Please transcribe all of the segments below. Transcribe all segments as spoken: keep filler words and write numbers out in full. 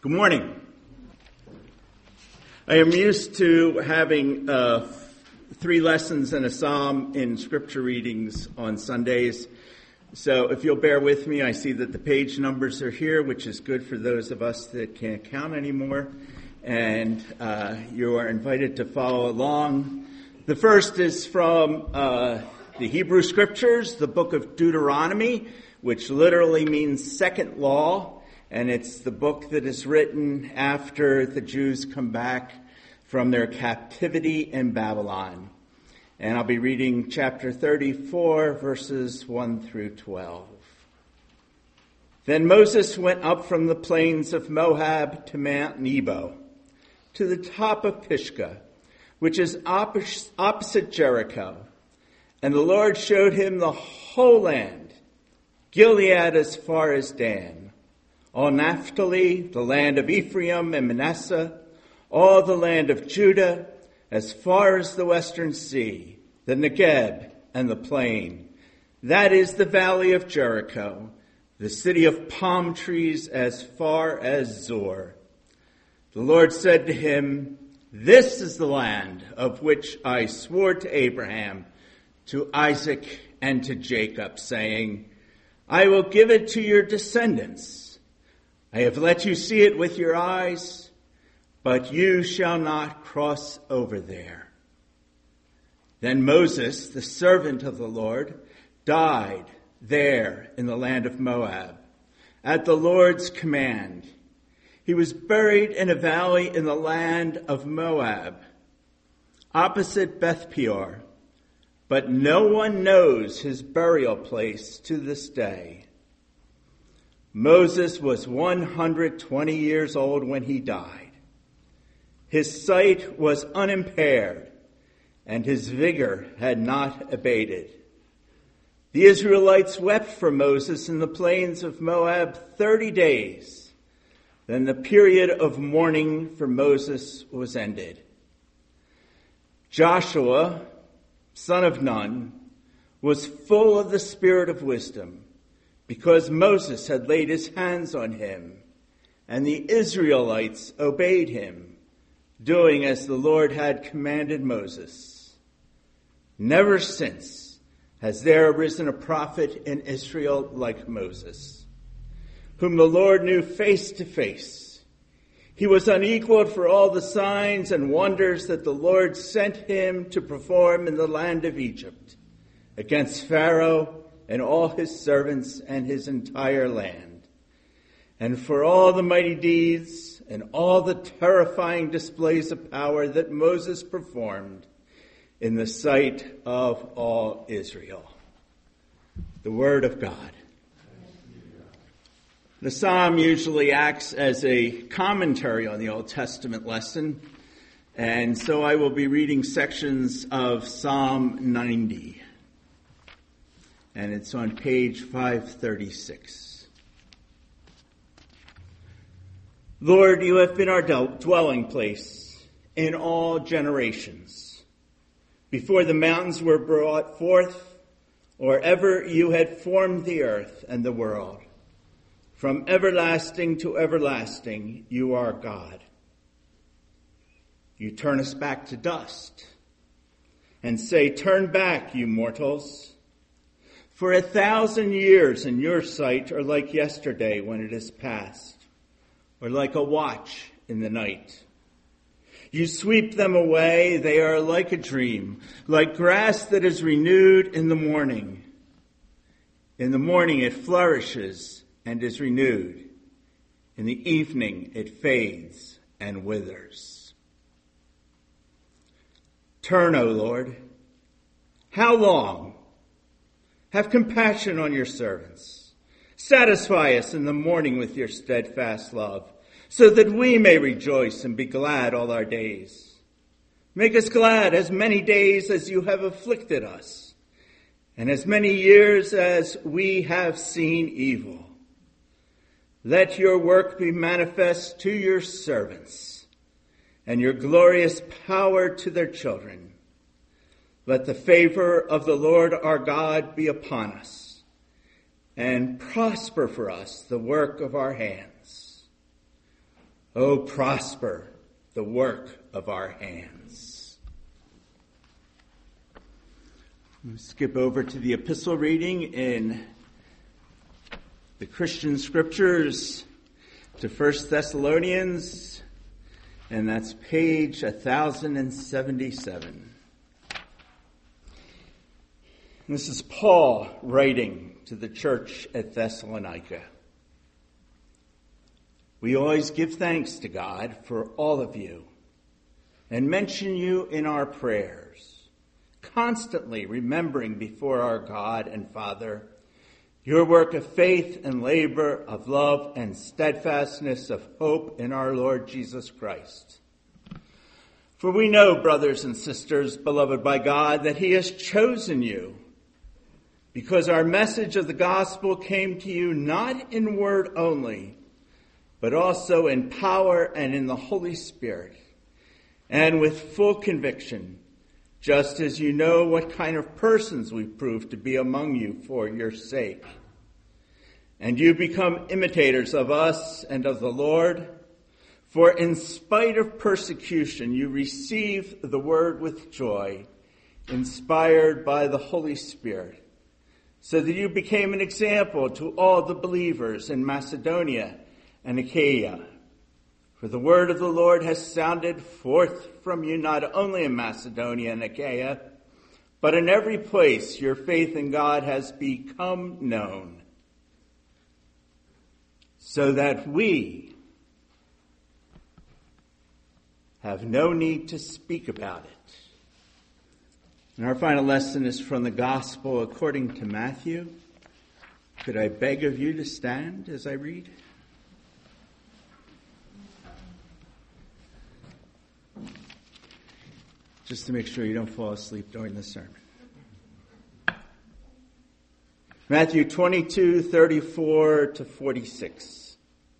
Good morning. I am used to having uh, three lessons and a psalm in scripture readings on Sundays. So if you'll bear with me, I see that the page numbers are here, which is good for those of us that can't count anymore. And uh, you are invited to follow along. The first is from uh, the Hebrew Scriptures, the book of Deuteronomy, which literally means second law. And it's the book that is written after the Jews come back from their captivity in Babylon. And I'll be reading chapter thirty-four, verses one through twelve. Then Moses went up from the plains of Moab to Mount Nebo, to the top of Pisgah, which is opposite Jericho. And the Lord showed him the whole land, Gilead as far as Dan, all Naphtali, the land of Ephraim and Manasseh, all the land of Judah, as far as the western sea, the Negeb and the plain. That is the valley of Jericho, the city of palm trees as far as Zoar. The Lord said to him, "This is the land of which I swore to Abraham, to Isaac, and to Jacob, saying, I will give it to your descendants. I have let you see it with your eyes, but you shall not cross over there." Then Moses, the servant of the Lord, died there in the land of Moab, at the Lord's command. He was buried in a valley in the land of Moab, opposite Beth Peor, but no one knows his burial place to this day. Moses was one hundred twenty years old when he died. His sight was unimpaired, and his vigor had not abated. The Israelites wept for Moses in the plains of Moab thirty days. Then the period of mourning for Moses was ended. Joshua, son of Nun, was full of the spirit of wisdom, because Moses had laid his hands on him, and the Israelites obeyed him, doing as the Lord had commanded Moses. Never since has there arisen a prophet in Israel like Moses, whom the Lord knew face to face. He was unequaled for all the signs and wonders that the Lord sent him to perform in the land of Egypt, against Pharaoh and all his servants and his entire land, and for all the mighty deeds and all the terrifying displays of power that Moses performed in the sight of all Israel. The word of God. The psalm usually acts as a commentary on the Old Testament lesson, and so I will be reading sections of Psalm ninety. And it's on page five thirty-six. Lord, you have been our dwelling place in all generations. Before the mountains were brought forth, or ever you had formed the earth and the world. From everlasting to everlasting, you are God. You turn us back to dust and say, "Turn back, you mortals. For a thousand years in your sight are like yesterday when it is past, or like a watch in the night. You sweep them away, they are like a dream, like grass that is renewed in the morning. In the morning it flourishes and is renewed. In the evening it fades and withers." Turn, O Lord. How long? Have compassion on your servants. Satisfy us in the morning with your steadfast love, so that we may rejoice and be glad all our days. Make us glad as many days as you have afflicted us, and as many years as we have seen evil. Let your work be manifest to your servants, and your glorious power to their children. Let the favor of the Lord our God be upon us, and prosper for us the work of our hands. Oh, prosper the work of our hands. We'll skip over to the epistle reading in the Christian Scriptures to First Thessalonians, and that's page one thousand seventy-seven. This is Paul writing to the church at Thessalonica. We always give thanks to God for all of you and mention you in our prayers, constantly remembering before our God and Father your work of faith and labor, of love and steadfastness, of hope in our Lord Jesus Christ. For we know, brothers and sisters, beloved by God, that he has chosen you, because our message of the gospel came to you not in word only, but also in power and in the Holy Spirit, and with full conviction, just as you know what kind of persons we prove to be among you for your sake. And you become imitators of us and of the Lord, for in spite of persecution you receive the word with joy, inspired by the Holy Spirit, so that you became an example to all the believers in Macedonia and Achaia. For the word of the Lord has sounded forth from you not only in Macedonia and Achaia, but in every place your faith in God has become known, so that we have no need to speak about it. And our final lesson is from the Gospel according to Matthew. Could I beg of you to stand as I read? Just to make sure you don't fall asleep during the sermon. Matthew twenty-two, thirty-four to forty-six.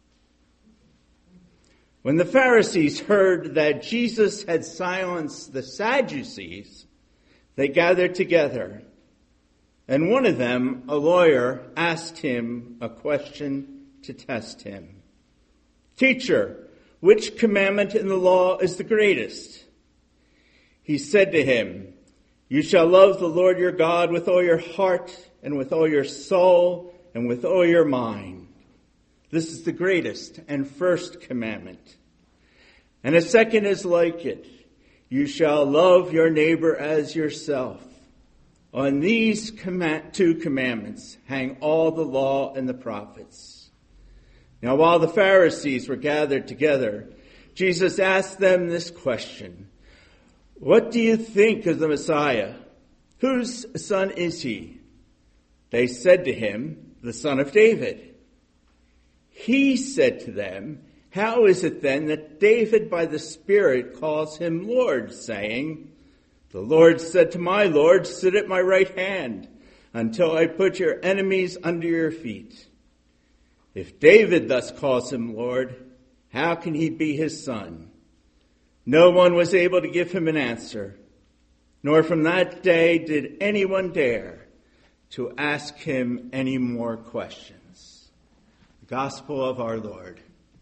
When the Pharisees heard that Jesus had silenced the Sadducees, they gathered together, and one of them, a lawyer, asked him a question to test him. Teacher, which commandment in the law is the greatest? He said to him, you shall love the Lord your God with all your heart and with all your soul and with all your mind. This is the greatest and first commandment. And a second is like it. You shall love your neighbor as yourself. On these command, two commandments hang all the law and the prophets. Now, while the Pharisees were gathered together, Jesus asked them this question. What do you think of the Messiah? Whose son is he? They said to him, the son of David. He said to them, how is it then that David by the Spirit calls him Lord, saying, the Lord said to my Lord, sit at my right hand until I put your enemies under your feet. If David thus calls him Lord, how can he be his son? No one was able to give him an answer, nor from that day did anyone dare to ask him any more questions. The Gospel of our Lord.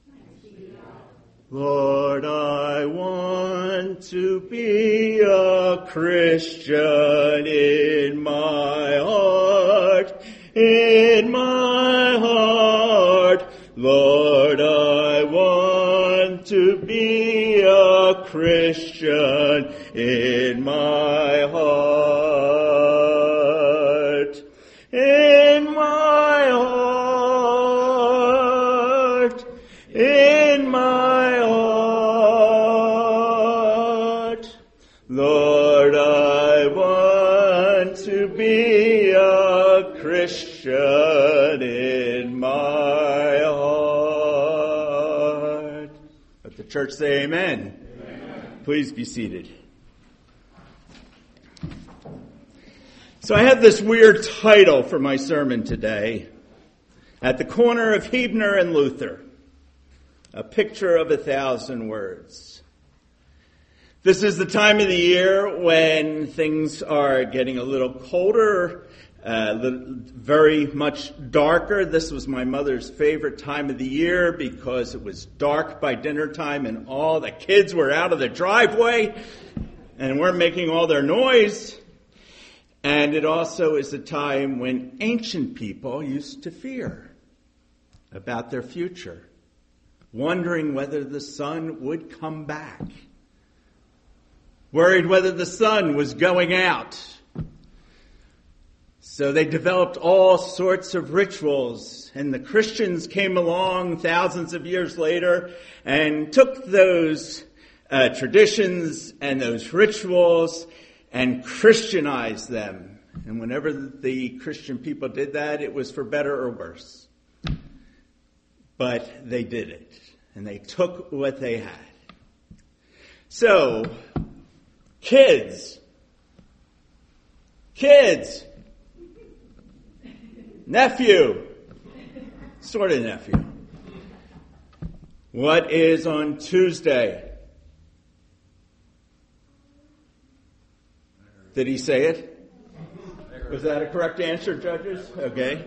Lord, I want to be a Christian in my heart, in my heart. Lord, I want to be a Christian in my heart, in my heart, in my heart. Lord, I want to be a Christian in my heart. Let the church say amen. Amen. Please be seated. So I have this weird title for my sermon today. At the corner of Hebner and Luther. A picture of a thousand words. This is the time of the year when things are getting a little colder uh, very much darker. This was my mother's favorite time of the year because it was dark by dinner time and all the kids were out of the driveway and weren't making all their noise. And it also is a time when ancient people used to fear about their future, wondering whether the sun would come back, worried whether the sun was going out. So they developed all sorts of rituals, and the Christians came along thousands of years later and took those uh, traditions and those rituals and Christianized them. And whenever the Christian people did that, it was for better or worse. But they did it, and they took what they had. So, kids, kids, nephew, sort of nephew. What is on Tuesday? Did he say it? Was that a correct answer, judges? Okay.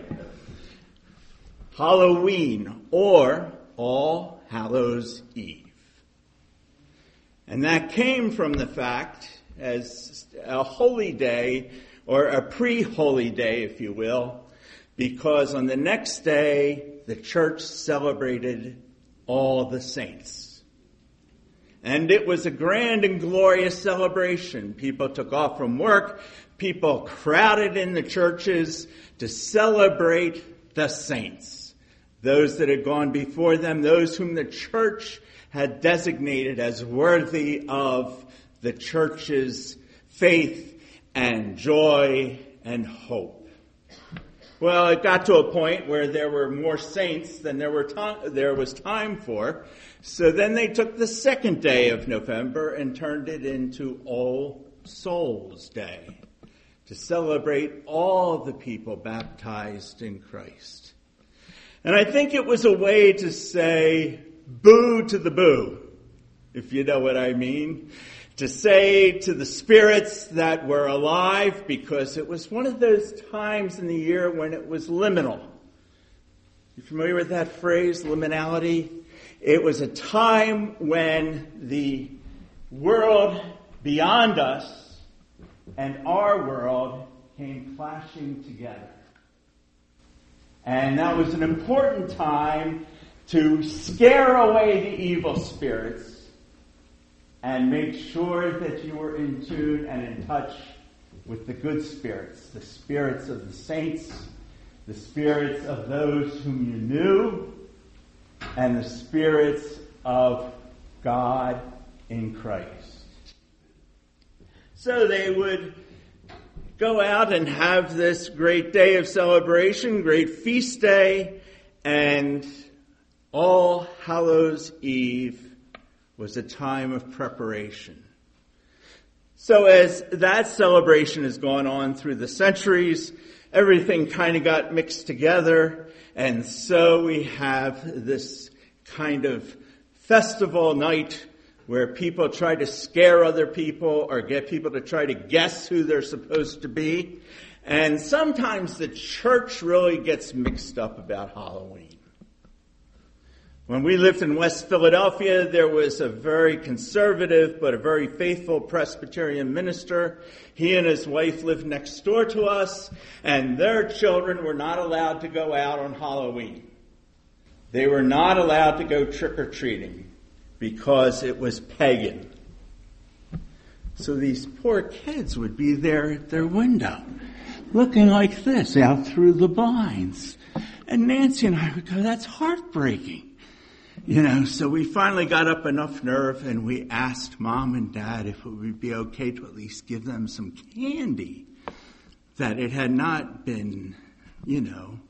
Halloween, or All Hallows Eve. And that came from the fact as a holy day, or a pre-holy day, if you will, because on the next day, the church celebrated all the saints. And it was a grand and glorious celebration. People took off from work. People crowded in the churches to celebrate the saints. Those that had gone before them, those whom the church had designated as worthy of the church's faith and joy and hope. Well, it got to a point where there were more saints than there were to- there was time for. So then they took the second day of November and turned it into All Souls Day to celebrate all the people baptized in Christ. And I think it was a way to say boo to the boo, if you know what I mean. To say to the spirits that were alive, because it was one of those times in the year when it was liminal. You familiar with that phrase, liminality? It was a time when the world beyond us and our world came clashing together. And that was an important time to scare away the evil spirits and make sure that you were in tune and in touch with the good spirits, the spirits of the saints, the spirits of those whom you knew, and the spirits of God in Christ. So they would go out and have this great day of celebration, great feast day, and All Hallows Eve was a time of preparation. So as that celebration has gone on through the centuries, everything kind of got mixed together, and so we have this kind of festival night where people try to scare other people or get people to try to guess who they're supposed to be. And sometimes the church really gets mixed up about Halloween. When we lived in West Philadelphia, there was a very conservative but a very faithful Presbyterian minister. He and his wife lived next door to us, and their children were not allowed to go out on Halloween. They were not allowed to go trick-or-treating because it was pagan. So these poor kids would be there at their window, looking like this out through the blinds. And Nancy and I would go, that's heartbreaking. You know, so we finally got up enough nerve and we asked Mom and Dad if it would be okay to at least give them some candy. That it had not been, you know,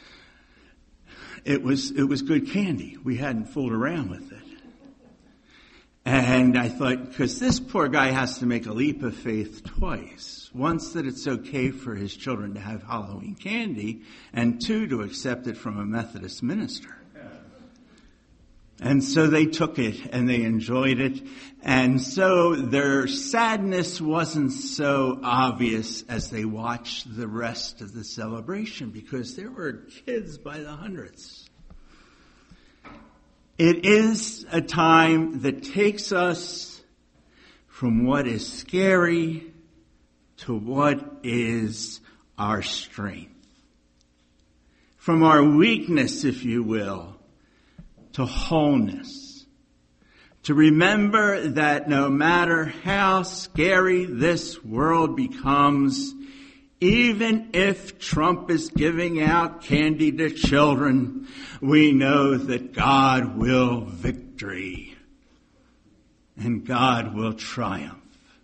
it was it was good candy. We hadn't fooled around with it. And I thought, because this poor guy has to make a leap of faith twice. Once, that it's okay for his children to have Halloween candy, and two, to accept it from a Methodist minister. And so they took it and they enjoyed it. And so their sadness wasn't so obvious as they watched the rest of the celebration, because there were kids by the hundreds. It is a time that takes us from what is scary to what is our strength. From our weakness, if you will, to wholeness. To remember that no matter how scary this world becomes, even if Trump is giving out candy to children, we know that God will victory and God will triumph.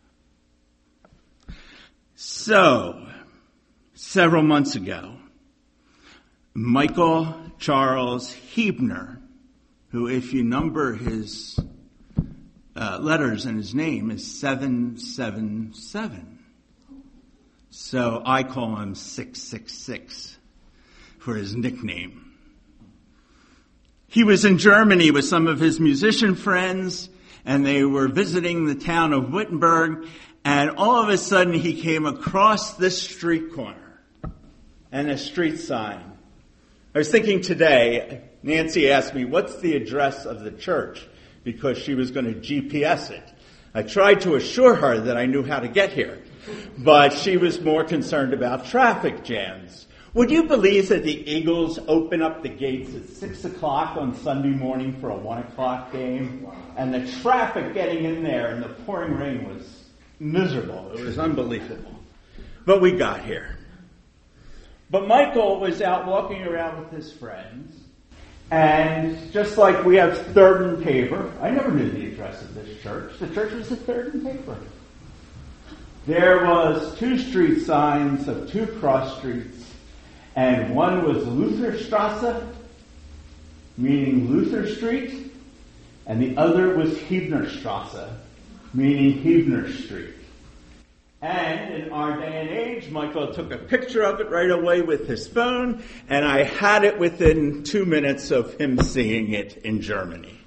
So, several months ago, Michael Charles Huebner, who, if you number his uh, letters in his name, is seven seven seven. So I call him six six six for his nickname. He was in Germany with some of his musician friends, and they were visiting the town of Wittenberg, and all of a sudden he came across this street corner and a street sign. I was thinking today, Nancy asked me, what's the address of the church? Because she was going to G P S it. I tried to assure her that I knew how to get here, but she was more concerned about traffic jams. Would you believe that the Eagles open up the gates at six o'clock on Sunday morning for a one o'clock game? And the traffic getting in there in the pouring rain was miserable. It was unbelievable. But we got here. But Michael was out walking around with his friends, and just like we have Third and Tabor, I never knew the address of this church. The church was at Third and Tabor. There was two street signs of two cross streets, and one was Lutherstrasse, meaning Luther Street, and the other was Huebnerstrasse, meaning Huebner Street. And in our day and age, Michael took a picture of it right away with his phone, and I had it within two minutes of him seeing it in Germany.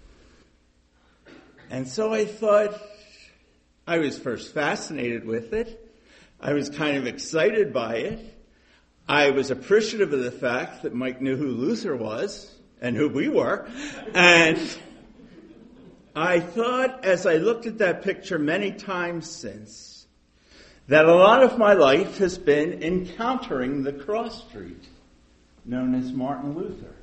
And so I thought, I was first fascinated with it. I was kind of excited by it. I was appreciative of the fact that Mike knew who Luther was and who we were. And I thought, as I looked at that picture many times since, that a lot of my life has been encountering the cross street known as Martin Luther.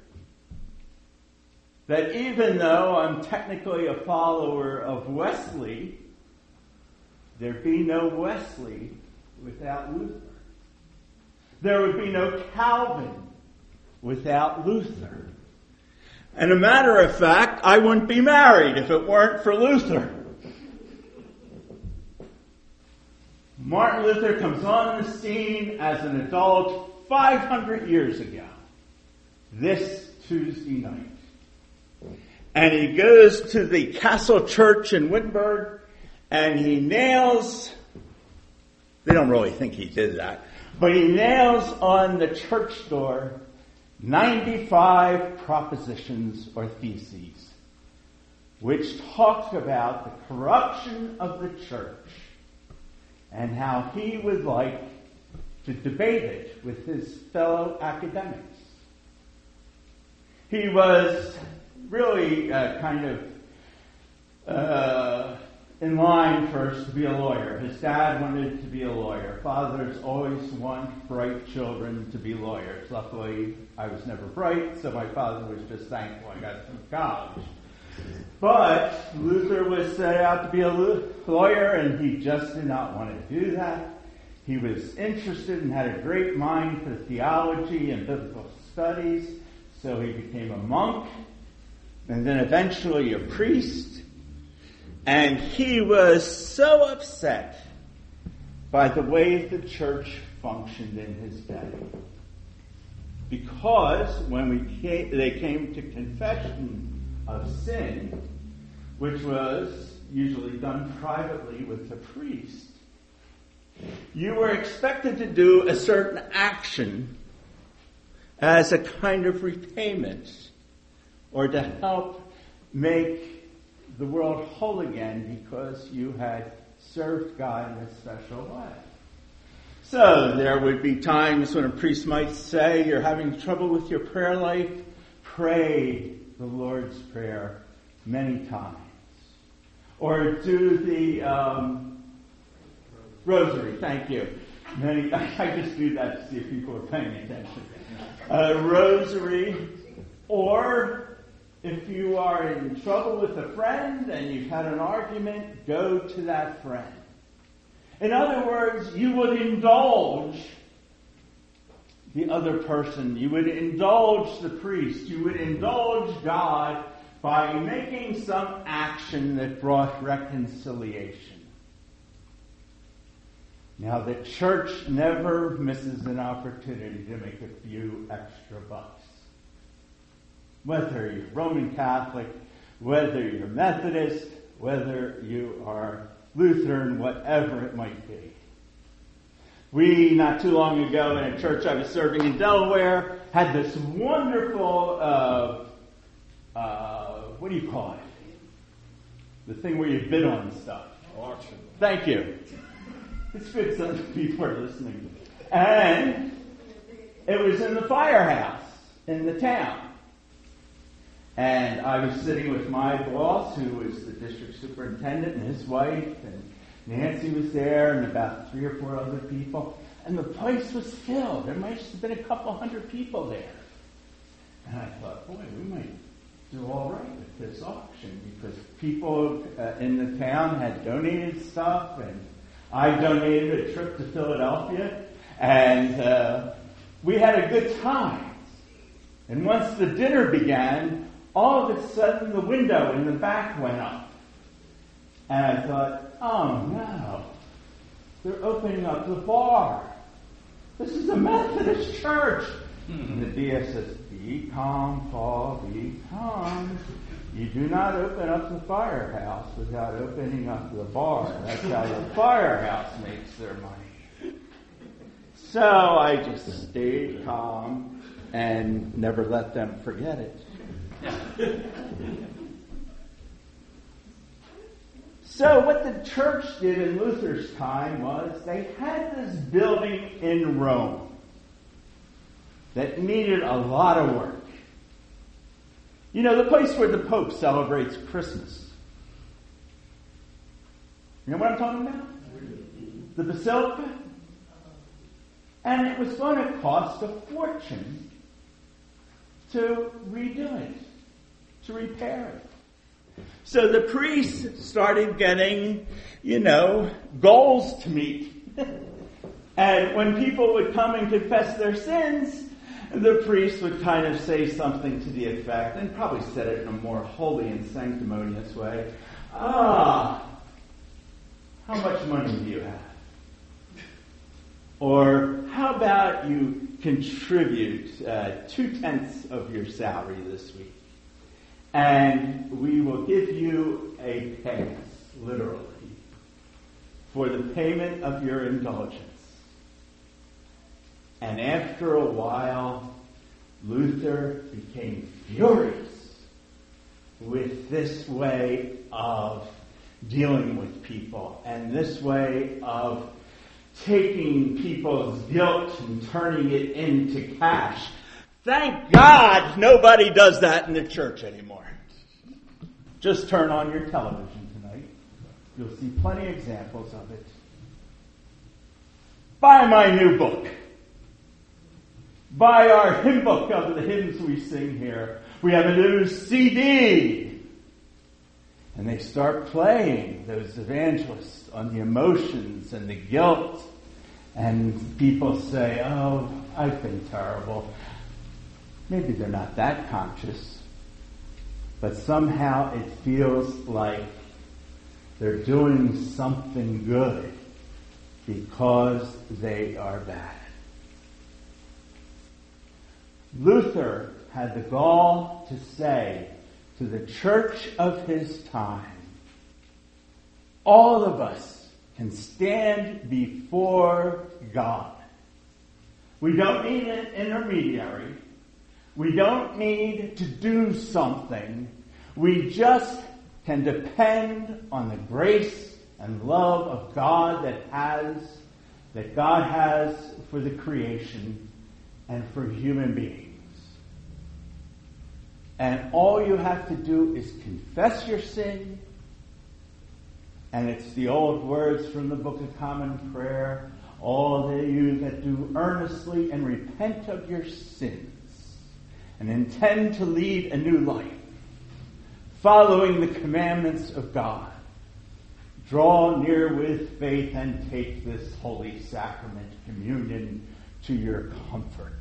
That even though I'm technically a follower of Wesley, there'd be no Wesley without Luther. There would be no Calvin without Luther. And a matter of fact, I wouldn't be married if it weren't for Luther. Martin Luther comes on the scene as an adult five hundred years ago, this Tuesday night. And he goes to the Castle Church in Wittenberg, and he nails, they don't really think he did that, but he nails on the church door ninety-five propositions or theses, which talk about the corruption of the church and how he would like to debate it with his fellow academics. He was really uh, kind of uh, in line first to be a lawyer. His dad wanted to be a lawyer. Fathers always want bright children to be lawyers. Luckily, I was never bright, so my father was just thankful I got through college. But Luther was set out to be a lawyer, and he just did not want to do that. He was interested and had a great mind for theology and biblical studies, so he became a monk, and then eventually a priest. And he was so upset by the way the church functioned in his day. Because when we came, they came to confession of sin, which was usually done privately with the priest, you were expected to do a certain action as a kind of repayment or to help make the world whole again because you had served God in a special way. So there would be times when a priest might say, you're having trouble with your prayer life, pray the Lord's Prayer many times. Or do the um, rosary, thank you. Many, I just do that to see if people are paying attention. Uh, rosary, or if you are in trouble with a friend and you've had an argument, go to that friend. In other words, you would indulge the other person. You would indulge the priest. You would indulge God by making some action that brought reconciliation. Now, the church never misses an opportunity to make a few extra bucks. Whether you're Roman Catholic, whether you're Methodist, whether you are Lutheran, whatever it might be. We, not too long ago, in a church I was serving in Delaware, had this wonderful, uh, uh, what do you call it? The thing where you bid on stuff. Auction. Thank you. It's good some people are listening. And it was in the firehouse in the town. And I was sitting with my boss, who was the district superintendent, and his wife, and Nancy was there, and about three or four other people. And the place was filled. There might have been a couple hundred people there. And I thought, boy, we might do all right with this auction, because people uh, in the town had donated stuff, and I donated a trip to Philadelphia, and uh, we had a good time. And once the dinner began, all of a sudden the window in the back went up. And I thought, oh no, they're opening up the bar. This is a Methodist church. And the D S says, be calm, Paul, be calm. You do not open up the firehouse without opening up the bar. That's how the firehouse makes their money. So I just stayed calm and never let them forget it. So what the church did in Luther's time was they had this building in Rome that needed a lot of work. You know, the place where the Pope celebrates Christmas. You know what I'm talking about? The Basilica. And it was going to cost a fortune to redo it, to repair it. So the priests started getting, you know, goals to meet. And when people would come and confess their sins, the priest would kind of say something to the effect, and probably said it in a more holy and sanctimonious way. Ah, how much money do you have? Or how about you contribute uh, two-tenths of your salary this week? And we will give you a pass, literally, for the payment of your indulgence. And after a while, Luther became furious with this way of dealing with people and this way of taking people's guilt and turning it into cash. Thank God nobody does that in the church anymore. Just turn on your television tonight. You'll see plenty of examples of it. Buy my new book. Buy our hymn book of the hymns we sing here. We have a new C D. And they start playing those evangelists on the emotions and the guilt. And people say, oh, I've been terrible. Maybe they're not that conscious. But somehow it feels like they're doing something good because they are bad. Luther had the gall to say to the church of his time, all of us can stand before God. We don't need an intermediary. We don't need to do something. We just can depend on the grace and love of God that has, that God has for the creation and for human beings. And all you have to do is confess your sin. And it's the old words from the Book of Common Prayer. All of you that do earnestly and repent of your sins and intend to lead a new life, following the commandments of God, draw near with faith and take this holy sacrament, communion, to your comfort.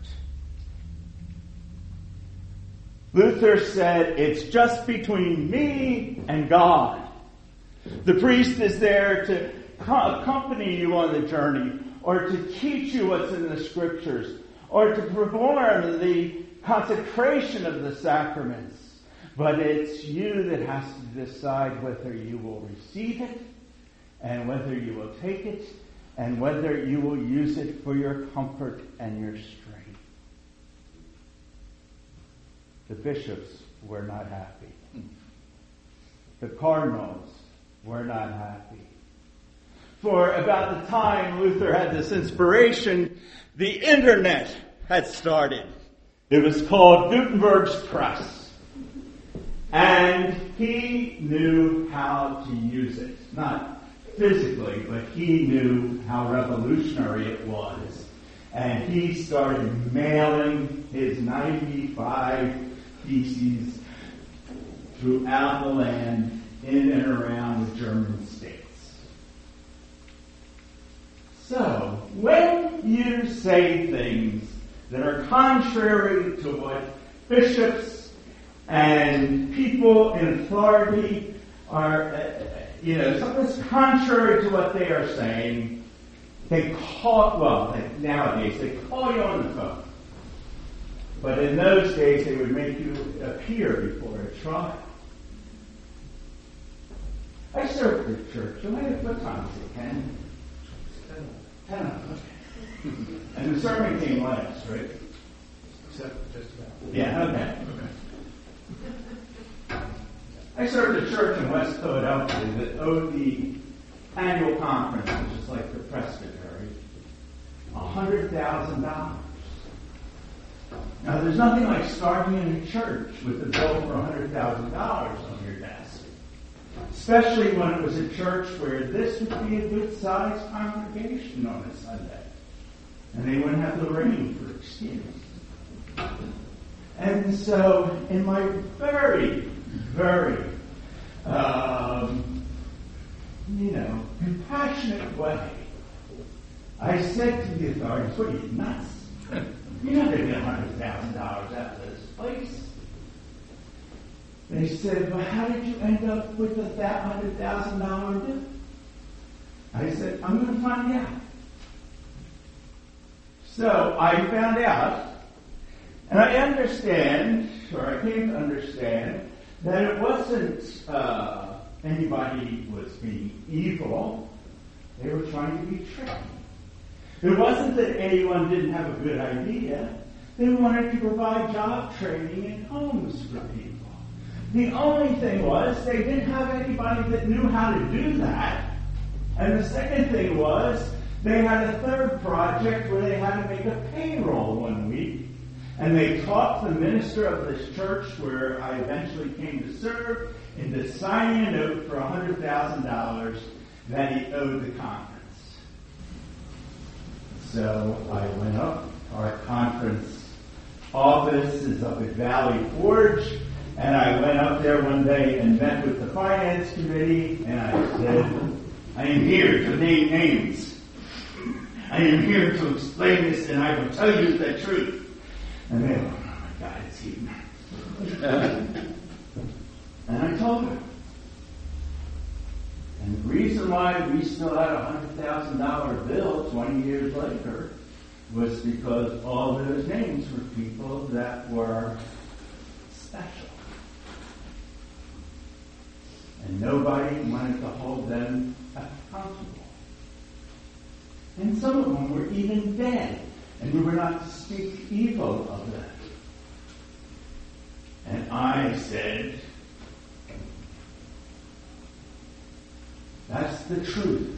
Luther said, it's just between me and God. The priest is there to accompany you on the journey, or to teach you what's in the scriptures, or to perform the consecration of the sacraments. But it's you that has to decide whether you will receive it, and whether you will take it, and whether you will use it for your comfort and your strength. The bishops were not happy. The cardinals were not happy. For about the time Luther had this inspiration, the internet had started. It was called Gutenberg's Press. And he knew how to use it. Not physically, but he knew how revolutionary it was. And he started mailing his ninety-five theses throughout the land, in and around the German states. So, when you say things that are contrary to what bishops and people in authority are, uh, you know, something that's contrary to what they are saying, they call, well, they, nowadays, they call you on the phone. But in those days, they would make you appear before a trial. I served at church. So what time is it, Ken? Ten. Okay. And the sermon came last, right? Except just about. Yeah, okay. okay. I served a church in West Philadelphia that owed the annual conference, which is like the presbytery, one hundred thousand dollars. Now, there's nothing like starting in a church with a bill for one hundred thousand dollars on your desk. Especially when it was a church where this would be a good-sized congregation on a Sunday. And they wouldn't have the rain for excuse. And so, in my very, very, um, you know, compassionate way, I said to the authorities, what are you, nuts? You're not going to get one hundred thousand dollars out of this place. They said, well, how did you end up with a one hundred thousand dollars bill? I said, I'm going to find out. So I found out, and I understand, or I came to understand, that it wasn't uh, anybody was being evil. They were trying to be tricky. It wasn't that anyone didn't have a good idea. They wanted to provide job training in homes for people. The only thing was they didn't have anybody that knew how to do that. And the second thing was they had a third project where they had to make a payroll one week. And they talked the minister of this church where I eventually came to serve into signing a note for one hundred thousand dollars that he owed the conference. So I went up. Our conference office is up at Valley Forge. And I went up there one day and met with the finance committee. And I said, I am here to name names. I am here to explain this, and I will tell you the truth. And they went, oh my God, it's you. And I told her. And the reason why we still had a one hundred thousand dollars bill twenty years later was because all those names were people that were special. And nobody wanted to hold them accountable. And some of them were even dead, and we were not to speak evil of them. And I said, the truth.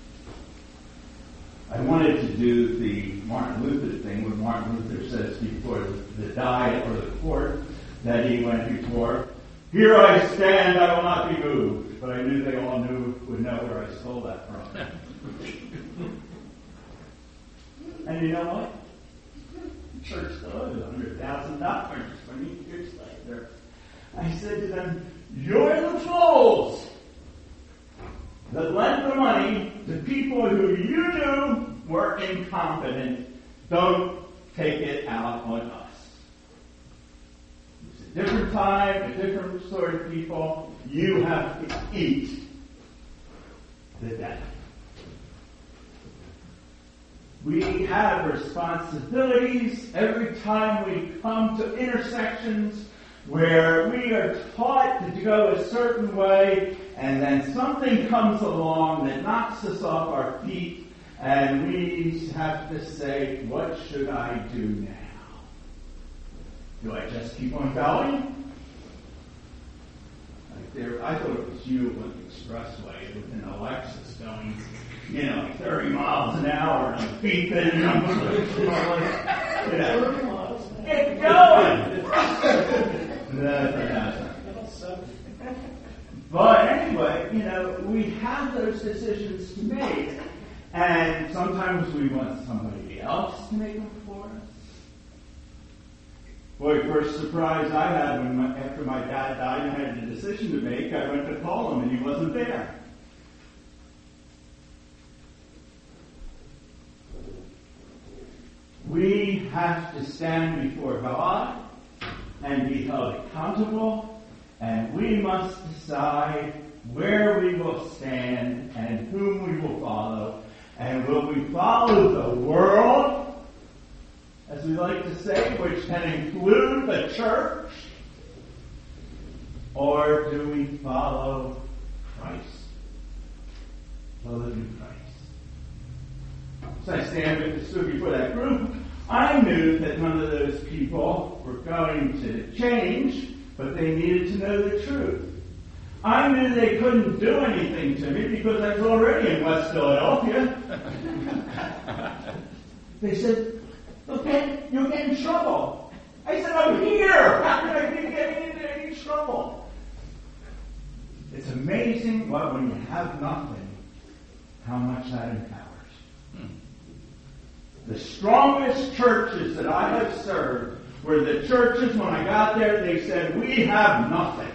I wanted to do the Martin Luther thing when Martin Luther says before the diet or the court that he went before, "Here I stand, I will not be moved." But I knew they all knew would know where I stole that from. And you know what? The church still owes one hundred thousand dollars twenty years later. I said to them, "You're the fools that lent the money to people who you knew were incompetent. Don't take it out on us." It's a different time, a different sort of people. You have to eat the debt. We have responsibilities every time we come to intersections where we are taught to go a certain way, and then something comes along that knocks us off our feet, and we have to say, what should I do now? Do I just keep on going? Like there, I thought it was you on the expressway with an Alexis going, you know, thirty miles an hour, and I'm beeping, and I'm like, you know, get going! No, no, no. But anyway, you know, we have those decisions to make, and sometimes we want somebody else to make them for us. Boy, first surprise I had when my, after my dad died and I had a decision to make, I went to call him and he wasn't there. We have to stand before God and be held accountable, and we must decide where we will stand and whom we will follow. And will we follow the world, as we like to say, which can include the church, or do we follow Christ, the living Christ? So I stand stood before that group. I knew that none of those people were going to change, but they needed to know the truth. I knew they couldn't do anything to me because I was already in West Philadelphia. They said, "Look, you'll get in trouble." I said, "I'm here. How can I be getting into any trouble?" It's amazing what, when you have nothing, how much that empowers. The strongest churches that I have served were the churches, when I got there, they said, "We have nothing."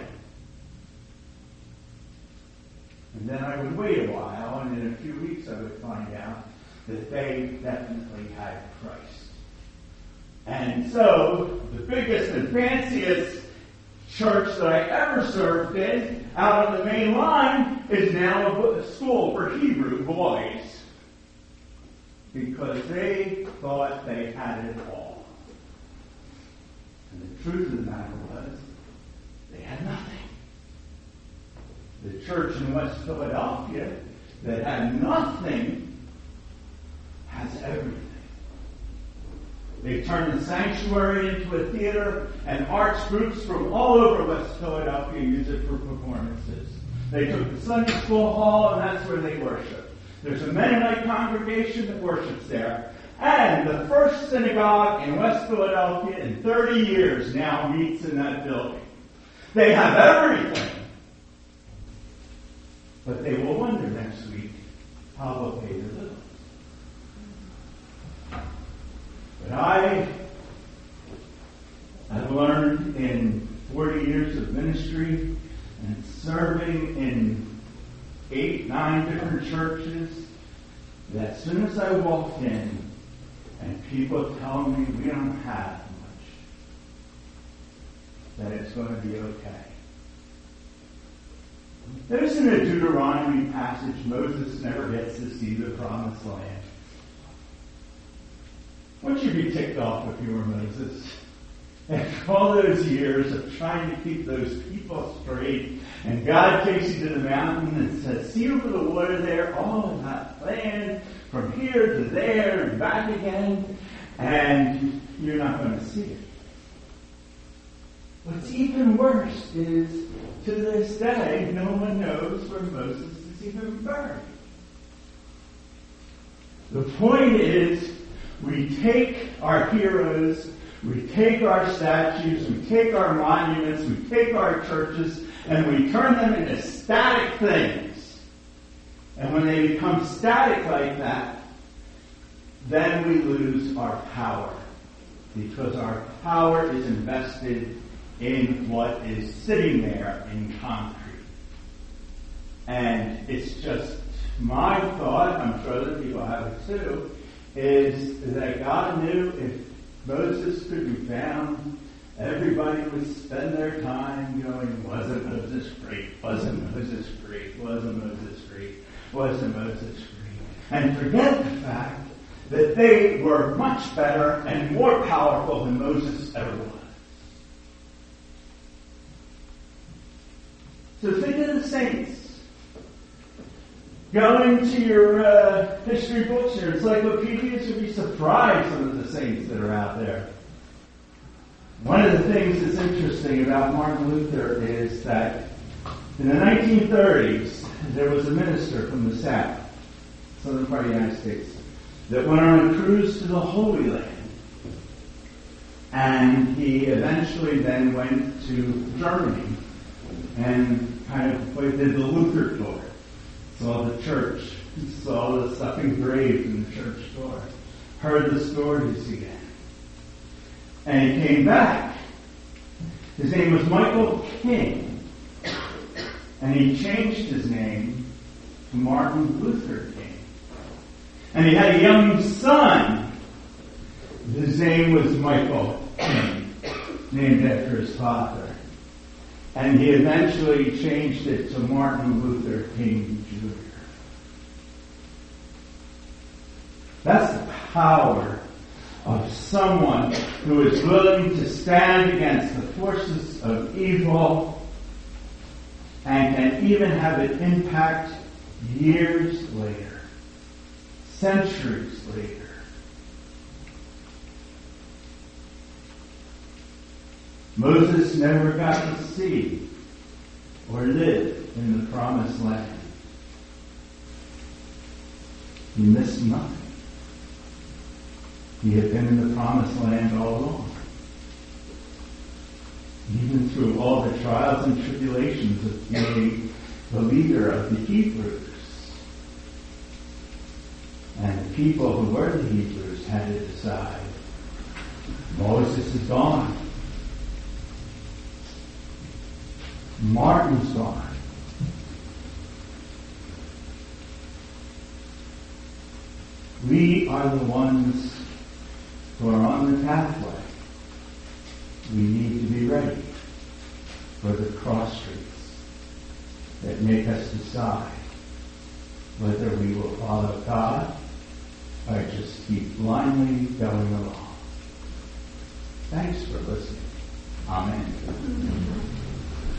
And then I would wait a while, and in a few weeks I would find out that they definitely had Christ. And so, the biggest and fanciest church that I ever served in, out on the main line, is now a school for Hebrew boys. Because they thought they had it all. And the truth of the matter was, they had nothing. The church in West Philadelphia that had nothing has everything. They turned the sanctuary into a theater, and arts groups from all over West Philadelphia use it for performances. They took the Sunday school hall, and that's where they worship. There's a Mennonite congregation that worships there. And the first synagogue in West Philadelphia in thirty years now meets in that building. They have everything. But they will wonder next week how they'll pay their bills. But I have learned in forty years of ministry and serving in eight, nine different churches, that as soon as I walk in and people tell me we don't have much, that it's going to be okay. There's in a Deuteronomy passage, Moses never gets to see the promised land. Wouldn't you be ticked off if you were Moses? After all those years of trying to keep those people straight, and God takes you to the mountain and says, "See over the water there, all of that land, from here to there and back again," and you're not going to see it. What's even worse is, to this day, no one knows where Moses is see them burned. The point is, we take our heroes, we take our statues, we take our monuments, we take our churches, and we turn them into static things. And when they become static like that, then we lose our power. Because our power is invested in what is sitting there in concrete. And it's just my thought, I'm sure that people have it too, is that God knew if Moses could be found, everybody would spend their time going, wasn't Moses great? Wasn't Moses great? Wasn't Moses great? Wasn't Moses great? And forget the fact that they were much better and more powerful than Moses ever was. So think of the saints. Go into your uh, history books, your encyclopedias, you'll be surprised some of the saints that are out there. One of the things that's interesting about Martin Luther is that in the nineteen thirties, there was a minister from the South, southern part of the United States, that went on a cruise to the Holy Land. And he eventually then went to Germany and kind of did the Luther tour. Saw the church, saw the sucking grave in the church door, heard the stories again. And he came back. His name was Michael King. And he changed his name to Martin Luther King. And he had a young son. His name was Michael King, named after his father. And he eventually changed it to Martin Luther King Junior That's the power of someone who is willing to stand against the forces of evil and can even have an impact years later, centuries later. Moses never got to see or live in the promised land. He missed nothing. He had been in the promised land all along. Even through all the trials and tribulations of being the leader of the Hebrews. And the people who were the Hebrews had to decide, Moses is gone. Martin's gone. We are the ones who are on the pathway. We need to be ready for the cross streets that make us decide whether we will follow God or just keep blindly going along. Thanks for listening. Amen.